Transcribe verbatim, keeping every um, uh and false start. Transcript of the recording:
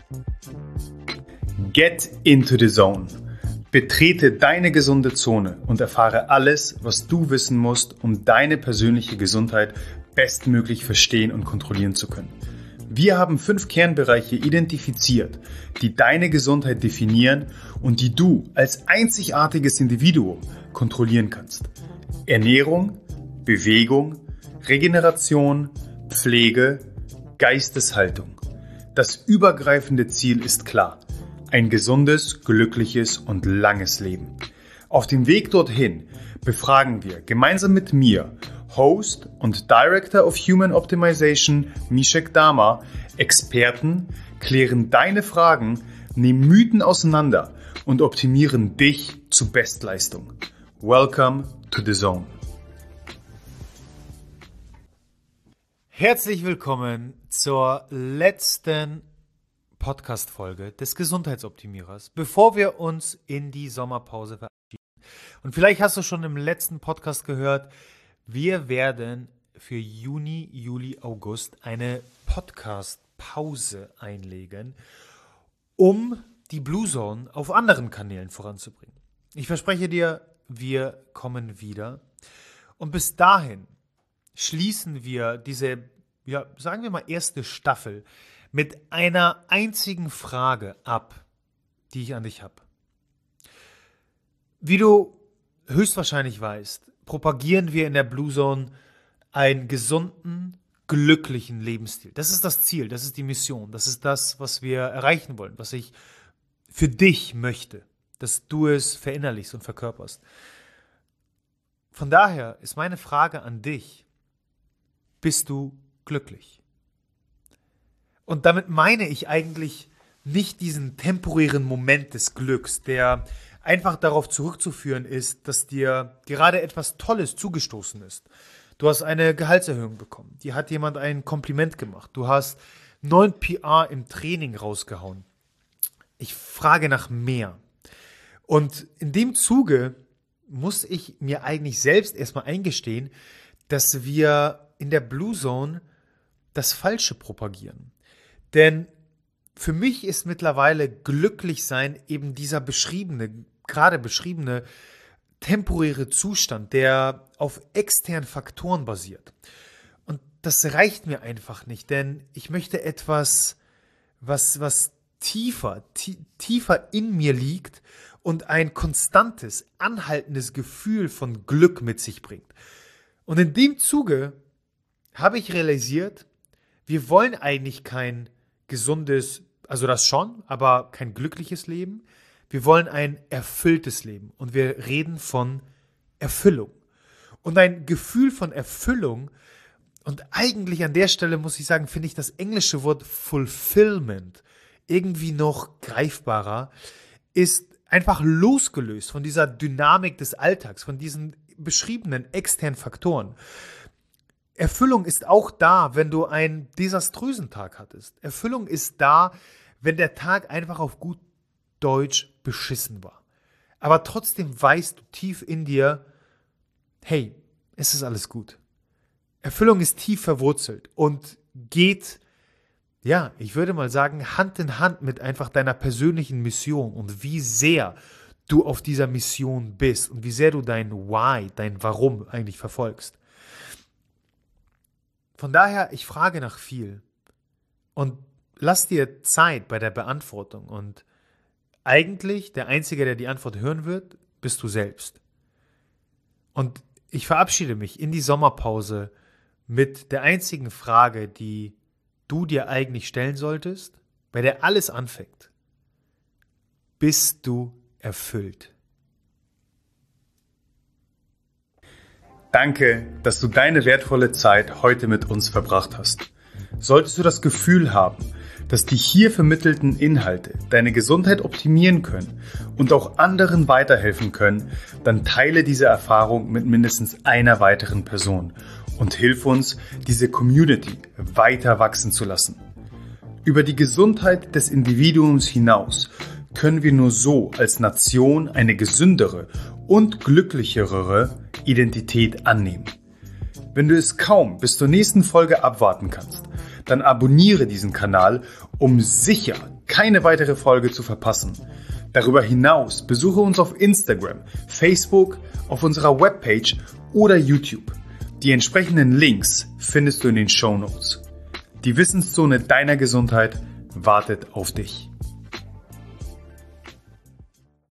Get into the zone. Betrete deine gesunde Zone und erfahre alles, was du wissen musst, um deine persönliche Gesundheit bestmöglich verstehen und kontrollieren zu können. Wir haben fünf Kernbereiche identifiziert, die deine Gesundheit definieren und die du als einzigartiges Individuum kontrollieren kannst. Ernährung, Bewegung, Regeneration, Pflege, Geisteshaltung. Das übergreifende Ziel ist klar: ein gesundes, glückliches und langes Leben. Auf dem Weg dorthin befragen wir gemeinsam mit mir, Host und Director of Human Optimization Mishek Dama, Experten, klären deine Fragen, nehmen Mythen auseinander und optimieren dich zu Bestleistung. Welcome to the Zone. Herzlich willkommen zur letzten Podcast-Folge des Gesundheitsoptimierers, bevor wir uns in die Sommerpause verabschieden. Und vielleicht hast du schon im letzten Podcast gehört, wir werden für Juni, Juli, August eine Podcast-Pause einlegen, um die Blue Zone auf anderen Kanälen voranzubringen. Ich verspreche dir, wir kommen wieder. Und bis dahin schließen wir diese, ja, sagen wir mal, erste Staffel mit einer einzigen Frage ab, die ich an dich habe. Wie du höchstwahrscheinlich weißt, propagieren wir in der Blue Zone einen gesunden, glücklichen Lebensstil. Das ist das Ziel, das ist die Mission, das ist das, was wir erreichen wollen, was ich für dich möchte, dass du es verinnerlichst und verkörperst. Von daher ist meine Frage an dich: Bist du glücklich? Und damit meine ich eigentlich nicht diesen temporären Moment des Glücks, der einfach darauf zurückzuführen ist, dass dir gerade etwas Tolles zugestoßen ist. Du hast eine Gehaltserhöhung bekommen, dir hat jemand ein Kompliment gemacht, du hast neun P R im Training rausgehauen. Ich frage nach mehr. Und in dem Zuge muss ich mir eigentlich selbst erstmal eingestehen, dass wir in der Blue Zone das Falsche propagieren. Denn für mich ist mittlerweile glücklich sein eben dieser beschriebene, gerade beschriebene temporäre Zustand, der auf externen Faktoren basiert. Und das reicht mir einfach nicht, denn ich möchte etwas, was, was tiefer, tie, tiefer in mir liegt und ein konstantes, anhaltendes Gefühl von Glück mit sich bringt. Und in dem Zuge habe ich realisiert, wir wollen eigentlich kein gesundes, also das schon, aber kein glückliches Leben. Wir wollen ein erfülltes Leben und wir reden von Erfüllung. Und ein Gefühl von Erfüllung, und eigentlich an der Stelle muss ich sagen, finde ich das englische Wort Fulfillment irgendwie noch greifbarer, ist einfach losgelöst von dieser Dynamik des Alltags, von diesen beschriebenen externen Faktoren. Erfüllung ist auch da, wenn du einen desaströsen Tag hattest. Erfüllung ist da, wenn der Tag einfach auf gut Deutsch beschissen war. Aber trotzdem weißt du tief in dir, hey, es ist alles gut. Erfüllung ist tief verwurzelt und geht, ja, ich würde mal sagen, Hand in Hand mit einfach deiner persönlichen Mission und wie sehr du auf dieser Mission bist und wie sehr du dein Why, dein Warum eigentlich verfolgst. Von daher, ich frage nach viel und lass dir Zeit bei der Beantwortung. Und eigentlich der Einzige, der die Antwort hören wird, bist du selbst. Und ich verabschiede mich in die Sommerpause mit der einzigen Frage, die du dir eigentlich stellen solltest, bei der alles anfängt. Bist du erfüllt? Danke, dass du deine wertvolle Zeit heute mit uns verbracht hast. Solltest du das Gefühl haben, dass die hier vermittelten Inhalte deine Gesundheit optimieren können und auch anderen weiterhelfen können, dann teile diese Erfahrung mit mindestens einer weiteren Person und hilf uns, diese Community weiter wachsen zu lassen. Über die Gesundheit des Individuums hinaus können wir nur so als Nation eine gesündere und glücklichere Identität annehmen. Wenn du es kaum bis zur nächsten Folge abwarten kannst, dann abonniere diesen Kanal, um sicher keine weitere Folge zu verpassen. Darüber hinaus besuche uns auf Instagram, Facebook, auf unserer Webpage oder YouTube. Die entsprechenden Links findest du in den Shownotes. Die Wissenszone deiner Gesundheit wartet auf dich.